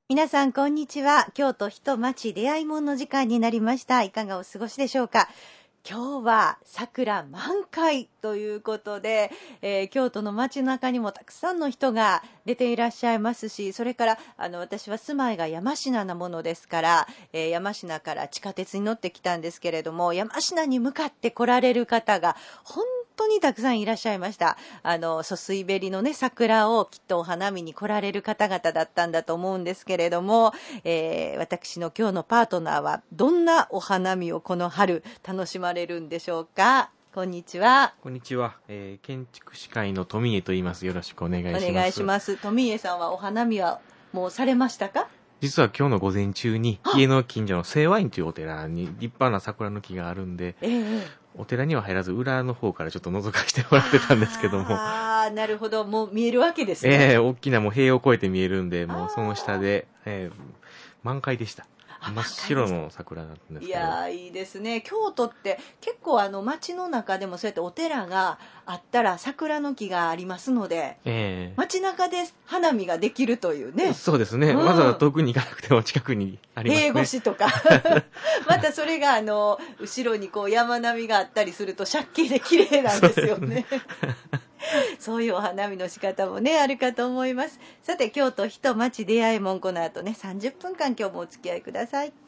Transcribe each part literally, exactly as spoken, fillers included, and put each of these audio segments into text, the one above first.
皆さんこんにちは。京都人町出会いもんの時間になりました。いかがお過ごしでしょうか。今日は桜満開ということで、えー、京都の街中にもたくさんの人が出ていらっしゃいますし、それからあの私は住まいが山科なものですから、えー、山科から地下鉄に乗ってきたんですけれども、山科に向かって来られる方が本当にたくさんいらっしゃいました。あの疎水べりのね桜をきっとお花見に来られる方々だったんだと思うんですけれども、えー、私の今日のパートナーはどんなお花見をこの春楽しまれるんでしょうか。こんにちは。 こんにちは、えー、建築士会の富家と言います。よろしくお願いします。 お願いします。富家さんはお花見はもうされましたか？ 実は今日の午前中に家の近所の清和院というお寺に立派な桜の木があるんで、えー、お寺には入らず裏の方からちょっと覗かせてもらってたんですけども、 ああ、なるほど、もう見えるわけですね。 えー、大きなもう塀を越えて見えるんで、もうその下で、えー、満開でした。真っ白の桜だったんですけど。 いやー、いいですね。京都って結構あの街の中でもそうやってお寺があったら桜の木がありますので、えー、街中で花見ができるというね。 そうですね、うん、わざわざ遠くに行かなくても近くにありますね。 塀越しとかまたそれがあの後ろにこう山並みがあったりすると借景で綺麗なんですよね。そういうお花見の仕方もねあるかと思います。さて、京都人町出会いもん、この後ねさんじゅっぷんかん今日もお付き合いください。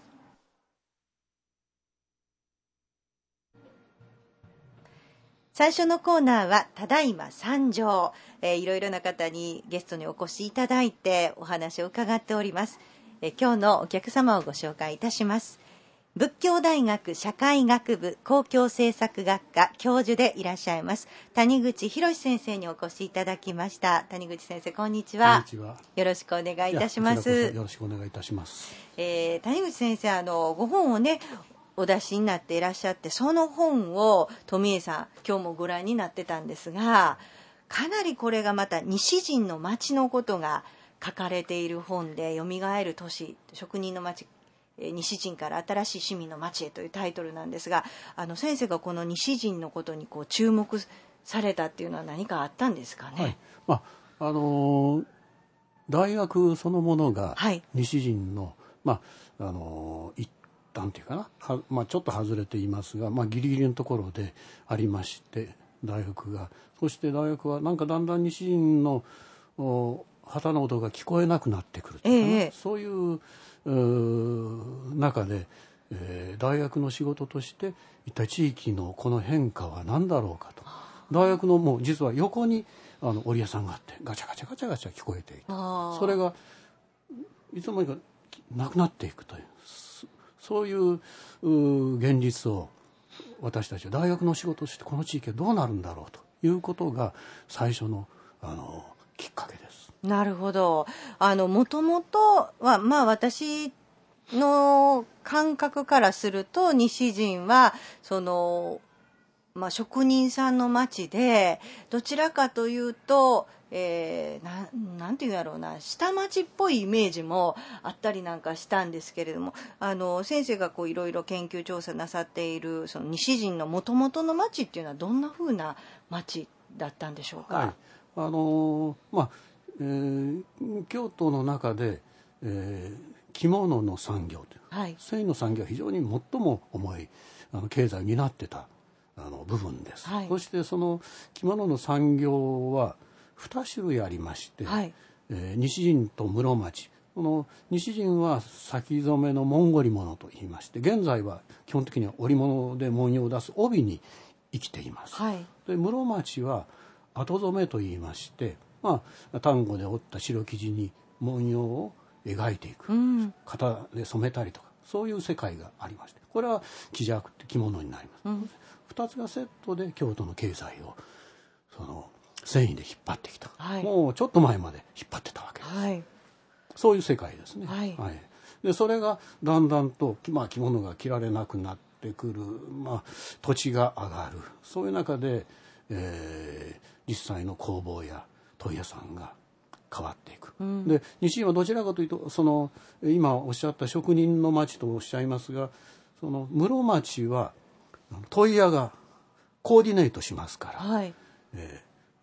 最初のコーナーはただいま参上、えー、いろいろな方にゲストにお越しいただいてお話を伺っております。えー、今日のお客様をご紹介いたします。仏教大学社会学部公共政策学科教授でいらっしゃいます谷口博先生にお越しいただきました。谷口先生、こんにちは。 こんにちは。 よろしくお願いいたします。 よろしくお願いいたします。 えー、谷口先生、あのご本をねお出しになっていらっしゃって、その本を富江さん今日もご覧になってたんですが、かなりこれがまた西陣の町のことが書かれている本で、よみがえる都市職人の町、西陣から新しい市民の町へというタイトルなんですが、あの先生がこの西陣のことにこう注目されたっていうのは何かあったんですかね。 はい、まああのー、大学そのものが西陣の、はい、まああのー、一旦というかなは、まあ、ちょっと外れていますが、まあ、ギリギリのところでありまして、大学がそして大学はなんかだんだん西陣の旗の音が聞こえなくなってくるというか、ね、ええ、そういう中で、えー、大学の仕事として一体地域のこの変化は何だろうかと。大学のもう実は横にあの織屋さんがあってガチャガチャガチャガチャ聞こえていた。それがいつの間にかなくなっていくという、そういう現実を私たちは大学の仕事としてこの地域はどうなるんだろうということが最初のあのきっかけです。 なるほど。あのもともとはまあ私の感覚からすると西陣はその、まあ、職人さんの町で、どちらかというと、えー、な, なんていうんだろうな下町っぽいイメージもあったりなんかしたんですけれども、あの先生がこういろいろ研究調査なさっているその西陣のもともとの町っていうのはどんな風な町だったんでしょうか。 はい、あのー、まあえー、京都の中で、えー、着物の産業という、はい、繊維の産業は非常に最も重いあの経済を担ってたあの部分です、はい、そしてその着物の産業はに種類ありまして、はい、えー、西陣と室町。この西陣は先染めの紋織物といいまして、現在は基本的には織物で文様を出す帯に生きています、はい、で室町は後染めといいまして、まあ、丹後で織った白生地に文様を描いていく、うん、型で染めたりとか、そういう世界がありまして、これは生地って着物になります、うん、ふたつがセットで京都の経済をその繊維で引っ張ってきた、はい、もうちょっと前まで引っ張ってたわけです、はい、そういう世界ですね、はいはい、でそれがだんだんと、まあ、着物が着られなくなってくる、まあ、土地が上がる、そういう中で、えー、実際の工房や問屋さんが変わっていく、うん、で西陣はどちらかというとその今おっしゃった職人の町とおっしゃいますが、その室町は問屋がコーディネートしますから、はい、えー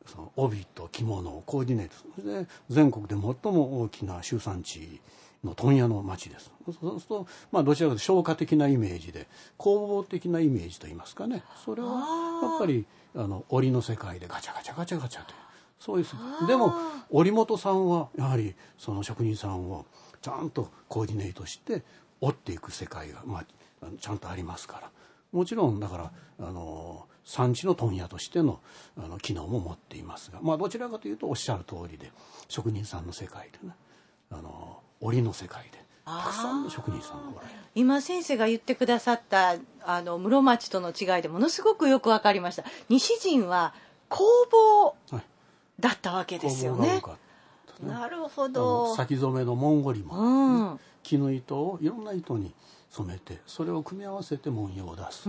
その帯と着物をコーディネートするで全国で最も大きな集産地の問屋の町です。そうすると、まあ、どちらかというと商家的なイメージで工房的なイメージといいますかね、それはやっぱりあの織の世界でガチャガチャガチャガチャというそういう世界でも織本さんはやはりその職人さんをちゃんとコーディネートして織っていく世界が、まあ、ちゃんとありますから、もちろんだからあの産地の問屋としてのあの機能も持っていますが、まあ、どちらかというとおっしゃる通りで職人さんの世界でね、あの織の世界でたくさんの職人さんがおられる。 今先生が言ってくださったあの室町との違いでものすごくよく分かりました。西陣は工房だったわけですよね。はい、工房が多かったね。なるほど。 先染めのモンゴリも、 うん、 木の糸をいろんな糸に染めてそれを組み合わせて文様を出す、 うん、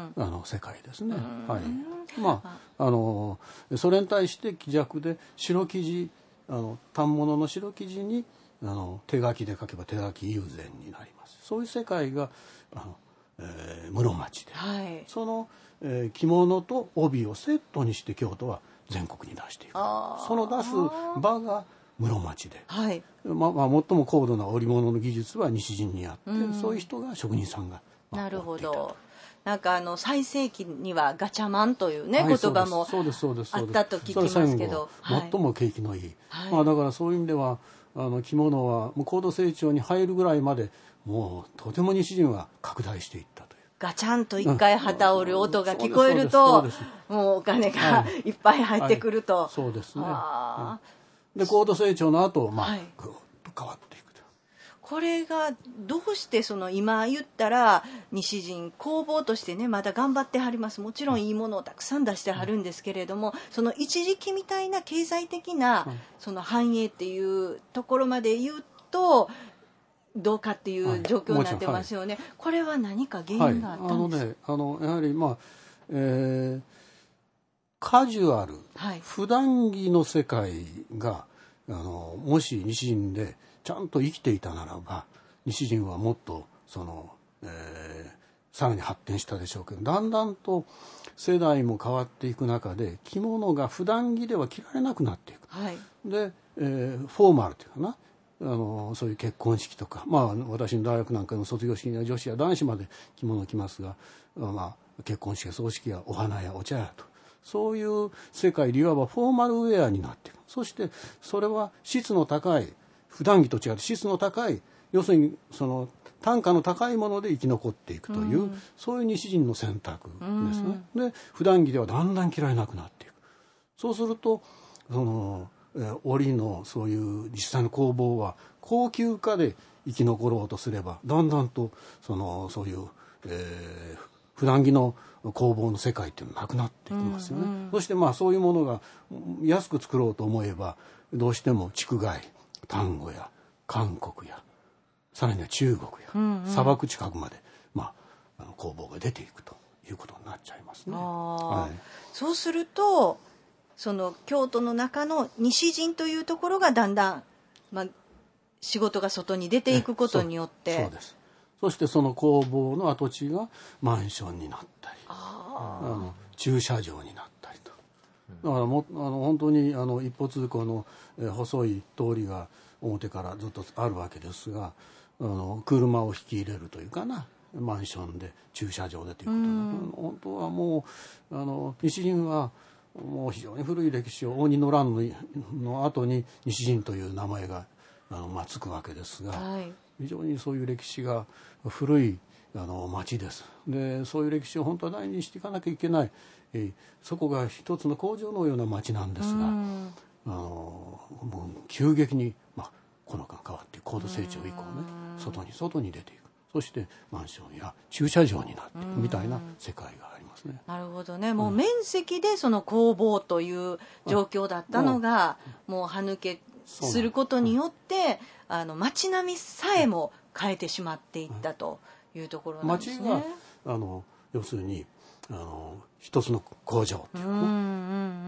あの世界ですね。はい、まああのそれに対して木尺で白生地あの反物の白生地にあの手書きで書けば手書き友禅になります。そういう世界があの、えー、室町で、はい、その、えー、着物と帯をセットにして京都は全国に出していく。その出す場が室町で、はい、ままあ、最も高度な織物の技術は西陣にあって、うん、そういう人が職人さんが、まあ、 なるほど。なんかあの最盛期にはガチャマンというね、はい、言葉もあったと聞きますけど、 最も景気のいい、はい、まあ、だからそういう意味ではあの着物はもう高度成長に入るぐらいまでもうとても西陣は拡大していったという。 ガチャンと一回旗織る音が聞こえると、うん、もうお金がいっぱい入ってくると、はいはい、 そうですね。で高度成長の後、まあ、はい、ぐっと変わっていくと。 これがどうしてその今言ったら西陣工房としてねまだ頑張ってはります。もちろんいいものをたくさん出してはるんですけれども、その一時期みたいな経済的なその繁栄っていうところまで言うとどうかっていう状況になってますよね。はい、これは何か原因があったんですか。はい、 あのね、あのやはりまあ、えー、カジュアル、はい、普段着の世界があのもし西陣でちゃんと生きていたならば西陣はもっとその、えー、さらに発展したでしょうけど、だんだんと世代も変わっていく中で着物が普段着では着られなくなっていく。はい、で、えー、フォーマルというかな、あのそういう結婚式とか、まあ、私の大学なんかの卒業式には女子や男子まで着物を着ますが、まあ、結婚式や葬式やお花やお茶やとそういう世界でいわばフォーマルウェアになっている。そしてそれは質の高い普段着と違って質の高い要するにその単価の高いもので生き残っていくという、うん、そういう西陣の選択ですね。うん、で普段着ではだんだん着られなくなっていく。そうするとその織のそういう実際の工房は高級化で生き残ろうとすればだんだんとそのそういう、えー、普段着の工房の世界っていうのはなくなっていきますよね。うんうん、そしてまあそういうものが安く作ろうと思えばどうしても竹外丹後や韓国やさらには中国や、うんうん、砂漠近くまで、まあ、あの工房が出ていくということになっちゃいますね。 はい、そうするとその京都の中の西陣というところがだんだん、まあ、仕事が外に出ていくことによって、 そう、そうです。そしてその工房の跡地がマンションになったりああの駐車場になったりと、だからもあの本当にあの一歩通行の、え細い通りが表からずっとあるわけですが、あの車を引き入れるというかなマンションで駐車場でということで、うん、本当はもうあの西陣はもう非常に古い歴史を応仁の乱 の, の後に西陣という名前があの、まあ、つくわけですが、はい、非常にそういう歴史が古いあの町です。でそういう歴史を本当は大事にしていかなきゃいけない、えー、そこが一つの工場のような町なんですが、うんあのもう急激に、まあ、この間変わって高度成長以降ね外に外に出ていく。そしてマンションや駐車場になっていくみたいな世界がありますね。 なるほどね。もう面積でその工房という状況だったのが、うん、もう歯抜けすることによってあの街並みさえも変えてしまっていったというところなんですね。 街があの要するにあの一つの工場っていうか、うんうんうん、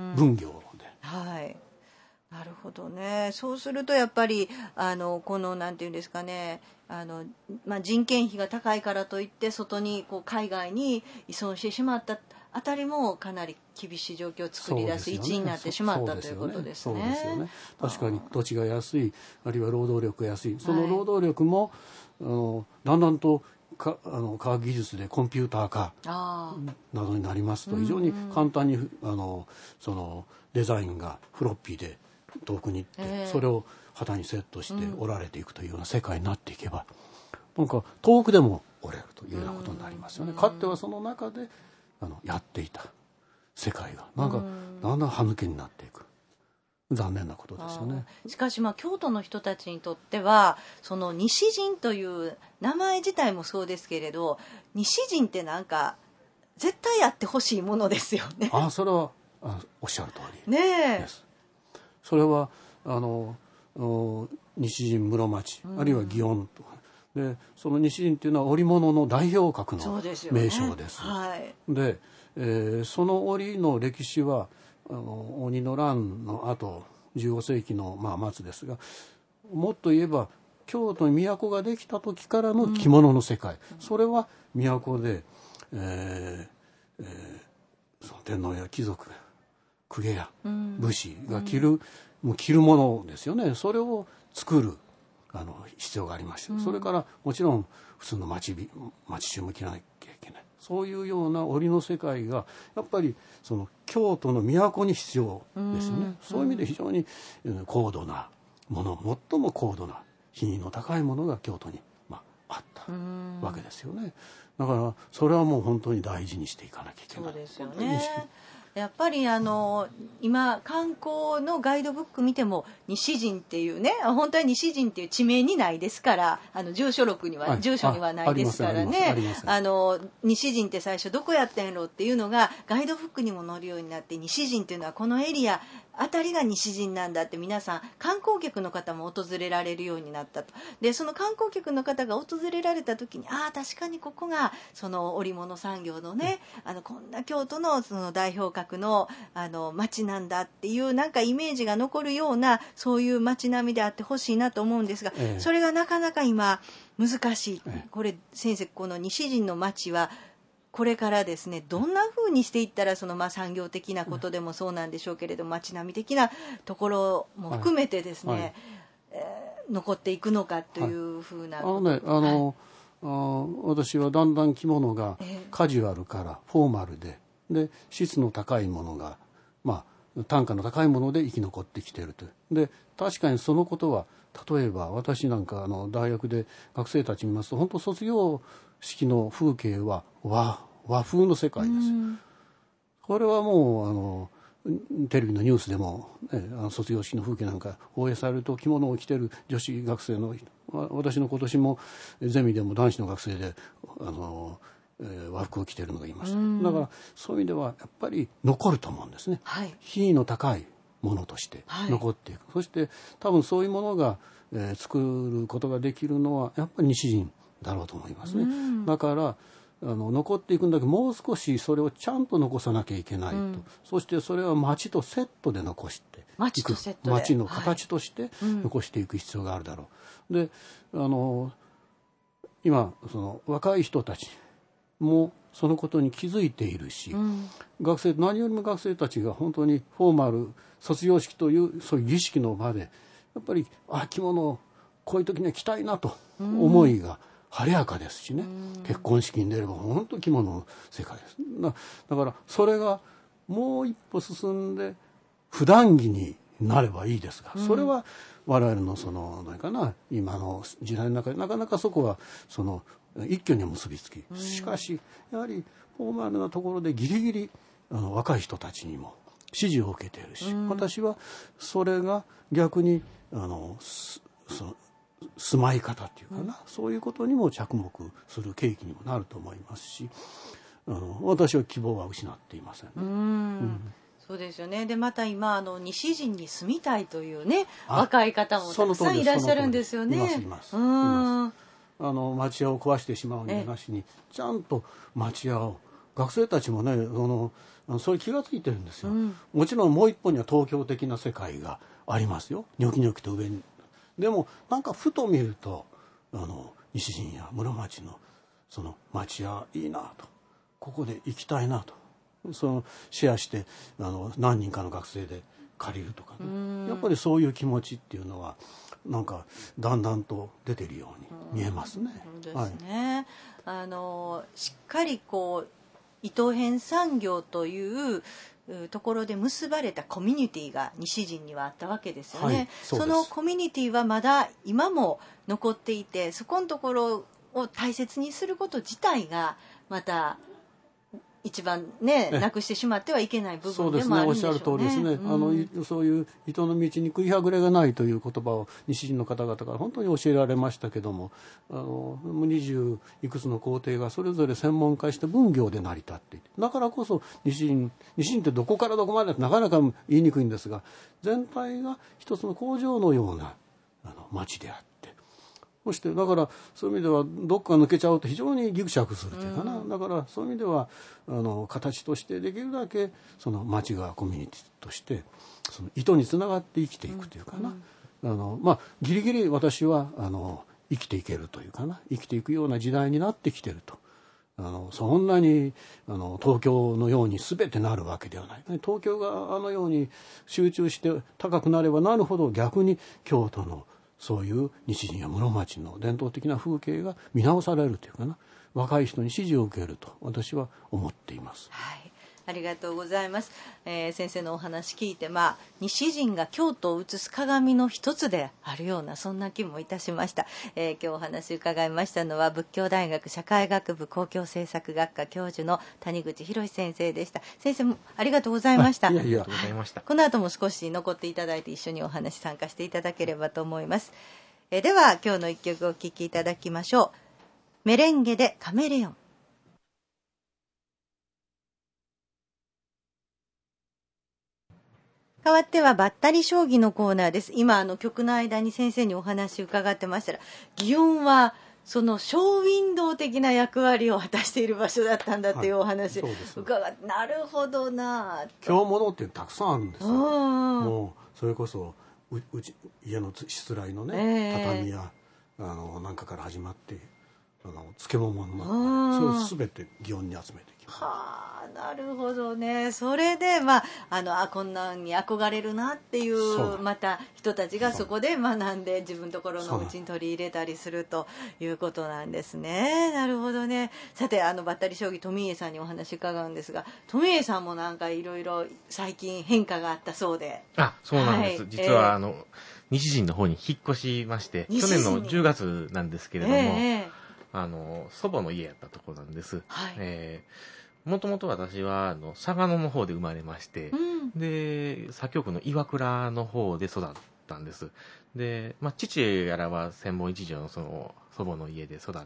分業で。 はい。なるほどね。そうするとやっぱりあのこのなんていうんですかね、あの、まあ、人件費が高いからといって外にこう海外に依存してしまったあたりもかなり厳しい状況を作り出す一因になってしまったということですね。 そうですよね。確かに土地が安い、あるいは労働力が安い、その労働力も、はい、あのだんだんとかあの科学技術でコンピューター化などになりますと非常に簡単にあのそのデザインがフロッピーで遠くに行って、えー、それを旗にセットして折られていくというような世界になっていけば、うん、なんか遠くでも折れるというようなことになりますよね。かつてはその中であのやっていた世界がなんかだんだん歯抜けになっていく。残念なことですよね。 しかし、まあ、京都の人たちにとってはその西陣という名前自体もそうですけれど、西陣ってなんか絶対やってほしいものですよね。 あ、それはあおっしゃる通りねえです。それはあの西陣室町、あるいは祇園とかで、その西陣っていうのは織物の代表格の名称です。 はい、 で、えー、その織の歴史はあの鬼の乱の後じゅうご世紀の、まあ、末ですが、もっと言えば京都に都ができた時からの着物の世界、うん、それは都で、えーえー、その天皇や貴族公家や武士が着る、うん、もう着るものですよね。それを作るあの必要がありました、うん、それからもちろん普通の町町衆も着なきゃいけない、そういうような織の世界がやっぱりその京都の都に必要ですよね、うん、そういう意味で非常に高度なもの、最も高度な品位の高いものが京都に、まあ、あったわけですよね。だからそれはもう本当に大事にしていかなきゃいけない。 そうですよね。やっぱりあの今観光のガイドブック見ても西陣っていうね、本当は西陣っていう地名にないですから、あの住所録には、はい、住所にはないですからね、あの西陣って最初どこやってんろっていうのがガイドブックにも載るようになって、西陣っていうのはこのエリアあたりが西陣なんだって皆さん観光客の方も訪れられるようになったと。でその観光客の方が訪れられた時に、ああ確かにここがその織物産業のね、あのこんな京都のその代表格のあの町なんだっていうなんかイメージが残るようなそういう町並みであってほしいなと思うんですが、ええ、それがなかなか今難しい。ええ、これ先生、この西陣の町はこれからですね、どんな風にしていったらそのまあ産業的なことでもそうなんでしょうけれど、町並み的なところも含めてですね、はいはい、えー、残っていくのかというふうな、はい、 あのね、あの、はい、あ私はだんだん着物がカジュアルからフォーマルで、で質の高いものが、まあ、単価の高いもので生き残ってきていると。で確かにそのことは例えば私なんかあの大学で学生たち見ますと、本当卒業式の風景は 和, 和風の世界です。これはもうあのテレビのニュースでも、ね、あの卒業式の風景なんか放映されると着物を着てる女子学生の、私の今年もゼミでも男子の学生であの、えー、和服を着てるのがいました。だからそういう意味ではやっぱり残ると思うんですね、はい、品位の高いものとして残っていく、はい、そして多分そういうものが、えー、作ることができるのはやっぱり西陣だろうと思いますね。だからあの残っていくんだけど、もう少しそれをちゃんと残さなきゃいけないと、うん、そしてそれは町とセットで残して町とセットで町の形として残していく必要があるだろう、はい、であの今その若い人たちもそのことに気づいているし、うん、学生何よりも学生たちが本当にフォーマル卒業式というそういう儀式の場でやっぱりあ着物をこういう時には着たいなと思いが晴れやかですしね、うん、結婚式に出れば本当着物の世界です。だ、だからそれがもう一歩進んで普段着になればいいですが、それは我々のその何かな今の時代の中でなかなかそこはその一挙には結びつき、しかしやはりフォーマルなところでギリギリあの若い人たちにも支持を受けているし、私はそれが逆にあのその住まい方っていうかな、うん、そういうことにも着目する契機にもなると思いますし、あの私は希望は失っていませんね。うん、うん、 そうですよね。でまた今あの西陣に住みたいというね若い方もたくさんいらっしゃるんですよね。 いますいます。うん、います。あの町屋を壊してしまうんじゃなしにちゃんと町屋を、学生たちもねそのそれ気がついてるんですよ、うん、もちろんもう一方には東京的な世界がありますよ、ニョキニョキと上に。でもなんかふと見るとあの西陣や室町のその町屋いいなと、ここで行きたいなと、 そのシェアしてあの何人かの学生で借りるとかね、やっぱりそういう気持ちっていうのはなんかだんだんと出てるように見えますね。 そうですね、はい、あのしっかりこう伊藤編産業というところで結ばれたコミュニティが西陣にはあったわけですよね、はい、そ, そのコミュニティはまだ今も残っていて、そこのところを大切にすること自体がまた一番ね、なくしてしまってはいけない部分でもあるんでしょうね。 そうですね、おっしゃる通りですね、うん、あのそういう糸の道に食いはぐれがないという言葉を西陣の方々から本当に教えられましたけども、あの二十いくつの工程がそれぞれ専門化して分業で成り立っていて、だからこそ西陣西陣ってどこからどこまでなかなか言いにくいんですが、全体が一つの工場のようなあの町であって、そしてだからそういう意味ではどっか抜けちゃうと非常にギクシャクするというかな、うん、だからそういう意味ではあの形としてできるだけその町がコミュニティとしてその糸につながって生きていくというかな、うん、あのまあギリギリ私はあの生きていけるというかな、生きていくような時代になってきてると。あのそんなにあの東京のように全てなるわけではない。東京があのように集中して高くなればなるほど逆に京都のそういう西陣や室町の伝統的な風景が見直されるというかな、若い人に支持を受けると私は思っています。 はい、ありがとうございます。えー、先生のお話聞いて、まあ、西陣が京都を映す鏡の一つであるようなそんな気もいたしました。えー、今日お話伺いましたのは仏教大学社会学部公共政策学科教授の谷口博先生でした。先生もありがとうございました。 いやいや、ありがとうございました。 この後も少し残っていただいて一緒にお話参加していただければと思います。えー、では今日の一曲お聴きいただきましょう。メレンゲでカメレオン。代わってはバッタリ将棋のコーナーです。今あの曲の間に先生にお話伺ってましたら、祇園はそのショーウィンドウ的な役割を果たしている場所だったんだっていうお話、はい、伺って、なるほどな。 京物ってたくさんあるんですよ。もうそれこそううち家のしつらいのね、えー、畳やあのなんかから始まってあの漬物のそれを全て祇園に集めてきます。 はあ、なるほどね。それでまああのあこんなんに憧れるなっていうまた人たちがそこで学んで自分のところのうちに取り入れたりするということなんですね。なるほどね。さてあのバッタリ将棋富家さんにお話伺うんですが、富家さんもなんかいろいろ最近変化があったそうで。 あ、そうなんです。はい、実は、えー、あの西陣の方に引っ越しまして、去年のじゅうがつなんですけれども。えーあの祖母の家やったところなんです。はい、えー、もともと私はあの嵯峨野の方で生まれまして、うん、で左京区の岩倉の方で育ったんです。で、まあ、父やらは千本一条のその祖母の家で育って、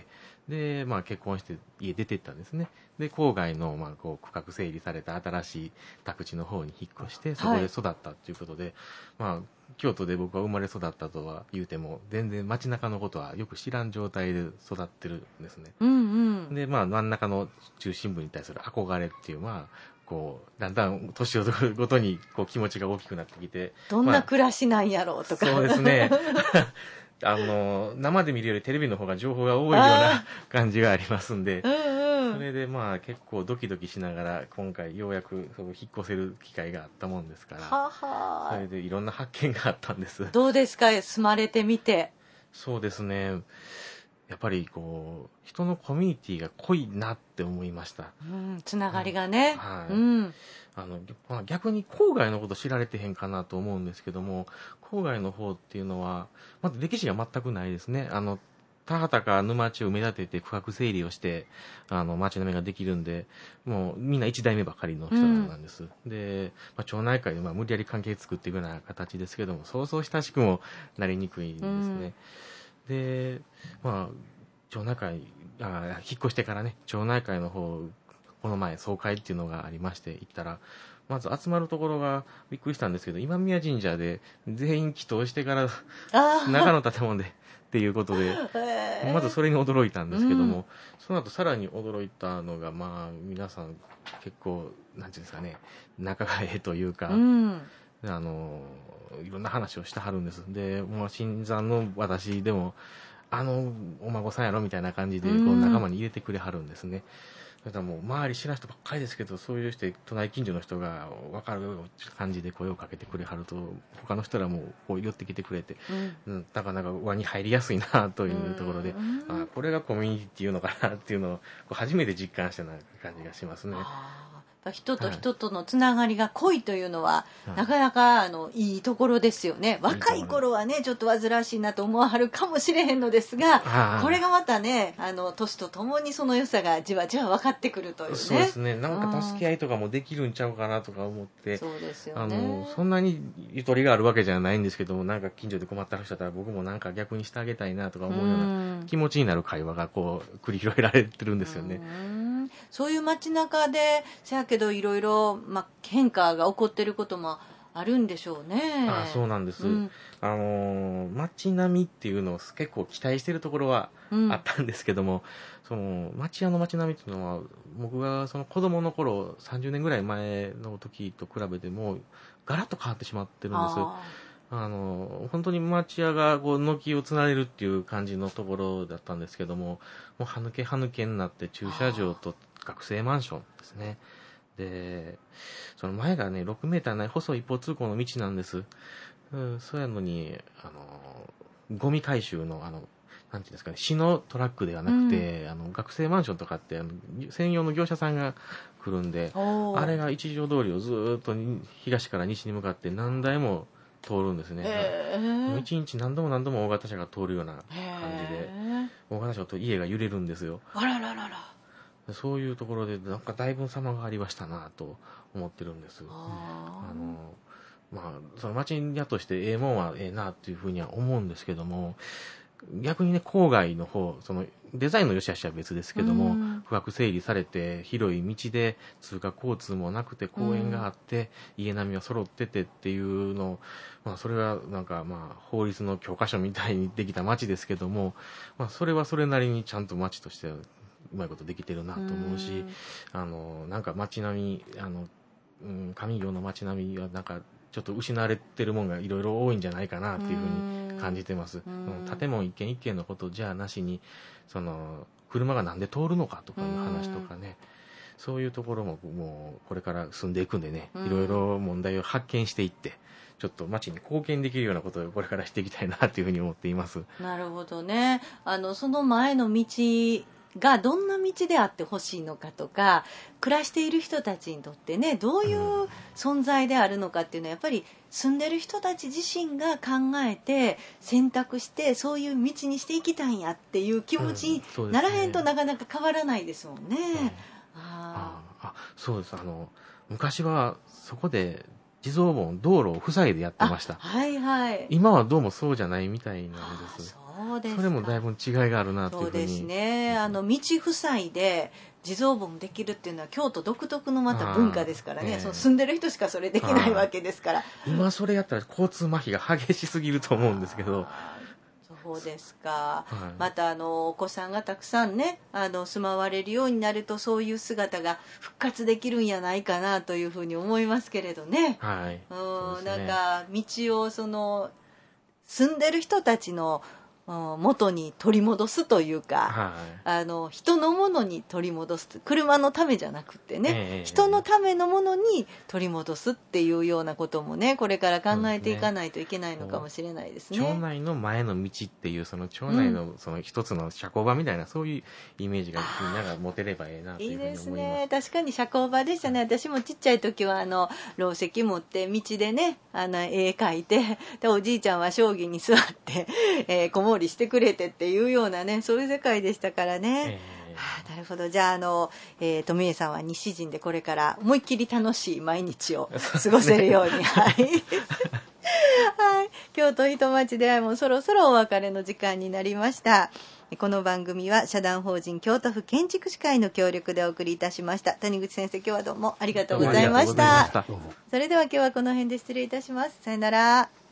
で、まあ、結婚して家出てったんですね。で郊外の、まあ、こう区画整理された新しい宅地の方に引っ越してそこで育ったということで、はい、まあ京都で僕は生まれ育ったとは言うても全然街中のことはよく知らん状態で育ってるんですね。うんうん、でまあ真ん中の中心部に対する憧れっていうまあこうだんだん年を取るごとにこう気持ちが大きくなってきて、 どんな暮らしなんやろうとか、 まあ、そうですねあの生で見るよりテレビの方が情報が多いような感じがありますんで、うんうん、それでまあ結構ドキドキしながら今回ようやくその引っ越せる機会があったもんですから、はは、それでいろんな発見があったんです。 どうですか、住まれてみて。 そうですね、やっぱりこう人のコミュニティが濃いなって思いました。 うん、つながりがね、 はい、 うん、 あのまあ、逆に郊外のこと知られてへんかなと思うんですけども、郊外の方っていうのはまず歴史が全くないですね。あの田畑か沼地を目立てて区画整理をしてあの町並みができるんで、もうみんな一代目ばかりの人なんです。うん、で、まあ、町内会でまあ無理やり関係作っていくような形ですけども、そうそう親しくもなりにくいんですね。うん、で、まあ町内会あ引っ越してからね、町内会の方この前総会っていうのがありまして行ったら、まず集まるところがびっくりしたんですけど、今宮神社で全員祈祷してから中の建物でっていうことで、まずそれに驚いたんですけども、うん、その後さらに驚いたのが、まあ皆さん結構なんていうんですかね、仲がええというか、うん、あのいろんな話をしてはるんです。で、もう新参の私でもあのお孫さんやろみたいな感じでこう仲間に入れてくれはるんですね。 だからもう周り知らん人ばっかりですけど、そういう人、隣近所の人が分かる感じで声をかけてくれはると、他の人らもこう寄ってきてくれて、うん、なかなか輪に入りやすいなというところで、あ、これがコミュニティっていうのかなっていうのを初めて実感したような感じがしますね。 人と人とのつながりが濃いというのは、はい、なかなかあのいいところですよね。若い頃はねちょっと煩わしいなと思わはるかもしれへんのですが、これがまたねあの年とともにその良さがじわじわ分かってくるというね。 そうですね。なんか助け合いとかもできるんちゃうかなとか思って、 そうですよね。 あのそんなにゆとりがあるわけじゃないんですけども、なんか近所で困った人だったら僕もなんか逆にしてあげたいなとか思うような気持ちになる会話がこう繰り広げられてるんですよね。 そういう街中でせやけどいろいろ、まあ、変化が起こってることもあるんでしょうね。 ああ、そうなんです、うん、あの街並みっていうのを結構期待してるところはあったんですけども、うん、その町屋の街並みっていうのは僕がその子供の頃さんじゅうねんぐらい前の時と比べてもガラッと変わってしまってるんです。ああの本当に町屋がこう軒をつなれるっていう感じのところだったんですけども、もう歯抜け歯抜けになって駐車場と学生マンションですね。でその前がねろくメーターない細い一方通行の道なんです、うん、そうやのにあのゴミ回収のあのなんていうんですかね、市のトラックではなくて、うん、あの学生マンションとかってあの専用の業者さんが来るんで、あれが一条通りをずっと東から西に向かって何台も通るんですね。一日何度も何度も大型車が通るような感じで、大型車と家が揺れるんですよ。 あらららら。 そういうところでなんかだいぶ様がありましたなと思ってるんです。ああのまあその町屋としてええもんはええなっていうふうには思うんですけども、逆にね郊外の方、そのデザインの良し悪しは別ですけども、区画整理されて広い道で通過交通もなくて公園があって家並みは揃っててっていうの、まあ、それはなんかまあ法律の教科書みたいにできた町ですけども、まあ、それはそれなりにちゃんと町としてうまいことできてるなと思うし、あのなんか街並みあの、うん、上行の街並みはなんかちょっと失われてるものがいろいろ多いんじゃないかなっていうふうに感じてます。建物一軒一軒のことじゃなしに、その車がなんで通るのかとかいう話とかね、そういうところももうこれから進んでいくんでね、いろいろ問題を発見していって、ちょっと町に貢献できるようなことをこれからしていきたいなというふうに思っています。 なるほどね。あのその前の道がどんな道であってほしいのかとか、暮らしている人たちにとってねどういう存在であるのかっていうのはやっぱり住んでる人たち自身が考えて選択してそういう道にしていきたいんやっていう気持ちにならへんとなかなか変わらないですもんね。うん、 ああ、そうです。あの昔はそこで地蔵盆道路を塞いでやってました。 はいはい。 今はどうもそうじゃないみたいなんです。 そうですか。 それもだいぶ違いがあるなというふうに。 そうですね。あの道塞いで地蔵盆できるっていうのは京都独特のまた文化ですからね。えー、その住んでる人しかそれできないわけですから。 今それやったら交通麻痺が激しすぎると思うんですけど。 そうですか。はい、またあのお子さんがたくさんねあの住まわれるようになるとそういう姿が復活できるんやないかなというふうに思いますけれどね。 はい。 うん、ね、なんか道をその住んでる人たちの元に取り戻すというか、はい、あの人のものに取り戻す、車のためじゃなくてね、えー、人のためのものに取り戻すっていうようなこともねこれから考えていかないといけないのかもしれないですね。 町内の前の道っていうその町内のその一つの社交場みたいな、うん、そういうイメージがみんなが持てればええなというふうに思います。いいですね。 確かに社交場でしたね。私もちっちゃい時はあのろう石持って道でねあの絵描いて、でおじいちゃんは将棋に座って、えー、子守してくれてっていうようなねそういう世界でしたからね。えーはあ、なるほど。じゃああの、えー、富江さんは西陣でこれから思いっきり楽しい毎日を過ごせるように、ね、はい、はい、京都人町出会いもそろそろお別れの時間になりました。この番組は社団法人京都府建築士会の協力でお送りいたしました。谷口先生、今日はどうもありがとうございました。それでは今日はこの辺で失礼いたします。さよなら。